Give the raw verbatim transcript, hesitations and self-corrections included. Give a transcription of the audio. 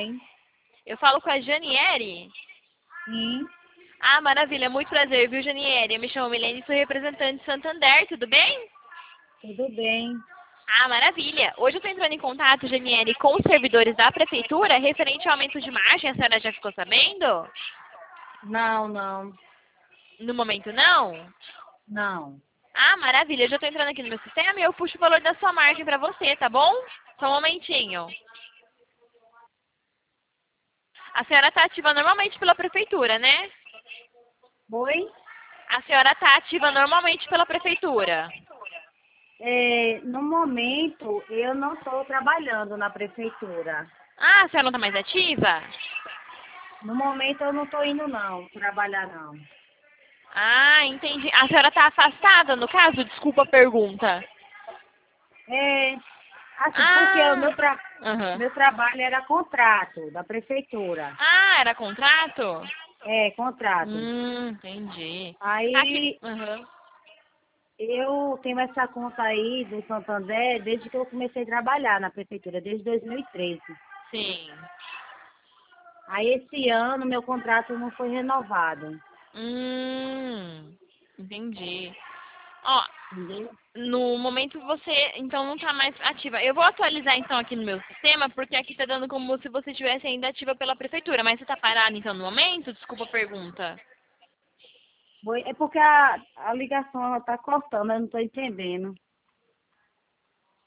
bem. Eu falo com a Janiere? Sim, Ah, maravilha, muito prazer, viu, Janiere? Eu me chamo Milene e sou representante de Santander, tudo bem? tudo bem. Ah, maravilha. Hoje eu estou entrando em contato, Janiere, com os servidores da prefeitura referente ao aumento de margem, a senhora já ficou sabendo? Não, não, No momento não? não. Ah, maravilha, eu já estou entrando aqui no meu sistema e eu puxo o valor da sua margem para você, tá bom? Só um momentinho. A senhora está ativa normalmente pela prefeitura, né? Oi? A senhora está ativa normalmente pela prefeitura. É, no momento, eu não estou trabalhando na prefeitura. Ah, a senhora não está mais ativa? No momento, eu não estou indo, não, trabalhar, não. Ah, entendi. A senhora está afastada, no caso? Desculpa a pergunta. É, assim, porque o meu, Ah, tra... aham. meu trabalho era contrato da prefeitura. Ah, era contrato? É, contrato. Hum, entendi. Aqui, Aí, aham. eu tenho essa conta aí do Santander desde que eu comecei a trabalhar na prefeitura, desde dois mil e treze. Sim. Aí, esse ano, meu contrato não foi renovado. Hum, entendi. Ó, Entendeu? no momento você, então, não está mais ativa. Eu vou atualizar, então, aqui no meu sistema, porque aqui está dando como se você estivesse ainda ativa pela prefeitura. Mas você está parada, então, no momento? Desculpa a pergunta. Foi- É porque a, a ligação ela tá cortando, eu não estou entendendo.